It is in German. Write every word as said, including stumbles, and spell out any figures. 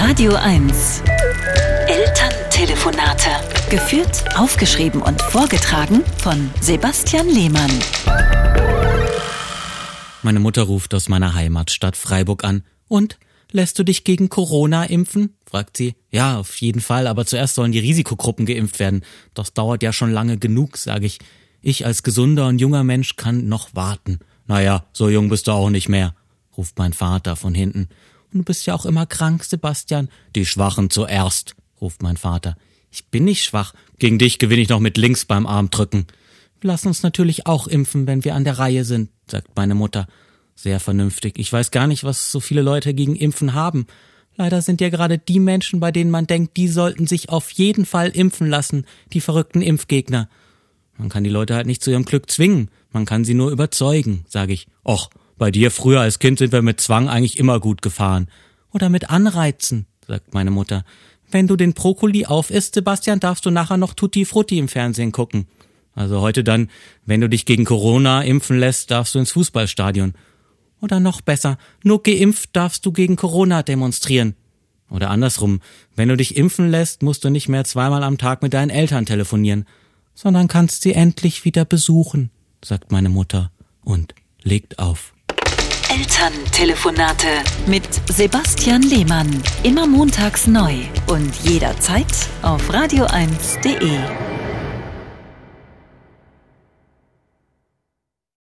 Radio eins. Elterntelefonate. Geführt, aufgeschrieben und vorgetragen von Sebastian Lehmann. Meine Mutter ruft aus meiner Heimatstadt Freiburg an. Und, lässt du dich gegen Corona impfen? Fragt sie. Ja, auf jeden Fall, aber zuerst sollen die Risikogruppen geimpft werden. Das dauert ja schon lange genug, sage ich. Ich als gesunder und junger Mensch kann noch warten. Naja, so jung bist du auch nicht mehr, ruft mein Vater von hinten. Und du bist ja auch immer krank, Sebastian. Die Schwachen zuerst, ruft mein Vater. Ich bin nicht schwach. Gegen dich gewinne ich noch mit links beim Armdrücken. Wir lassen uns natürlich auch impfen, wenn wir an der Reihe sind, sagt meine Mutter. Sehr vernünftig. Ich weiß gar nicht, was so viele Leute gegen Impfen haben. Leider sind ja gerade die Menschen, bei denen man denkt, die sollten sich auf jeden Fall impfen lassen, die verrückten Impfgegner. Man kann die Leute halt nicht zu ihrem Glück zwingen. Man kann sie nur überzeugen, sage ich. Och, bei dir früher als Kind sind wir mit Zwang eigentlich immer gut gefahren. Oder mit Anreizen, sagt meine Mutter. Wenn du den Brokkoli aufisst, Sebastian, darfst du nachher noch Tutti Frutti im Fernsehen gucken. Also heute dann, wenn du dich gegen Corona impfen lässt, darfst du ins Fußballstadion. Oder noch besser, nur geimpft darfst du gegen Corona demonstrieren. Oder andersrum, wenn du dich impfen lässt, musst du nicht mehr zweimal am Tag mit deinen Eltern telefonieren, sondern kannst sie endlich wieder besuchen, sagt meine Mutter und legt auf. Elterntelefonate mit Sebastian Lehmann. Immer montags neu und jederzeit auf radio eins punkt de.